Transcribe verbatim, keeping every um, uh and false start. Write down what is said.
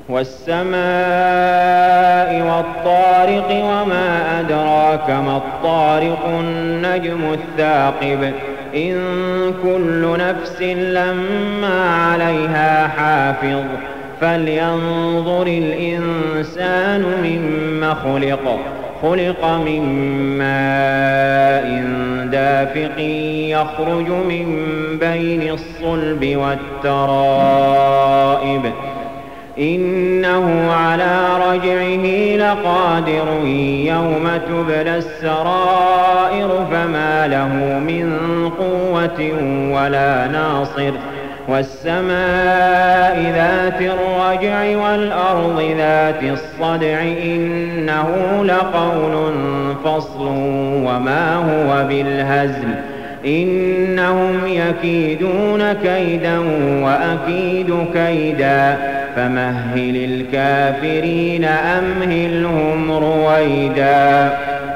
والسماء والطارق وما أدراك ما الطارق النجم الثاقب إن كل نفس لما عليها حافظ فلينظر الإنسان مما خلق خلق من ماء دافق يخرج من بين الصلب والترائب إنه على رجعه لقادر يوم تبلى السرائر فما له من قوة ولا ناصر والسماء ذات الرجع والأرض ذات الصدع إنه لقول فصل وما هو بالهزل إنهم يكيدون كيدا وأكيد كيدا فمهل الكافرين أمهلهم رويدا.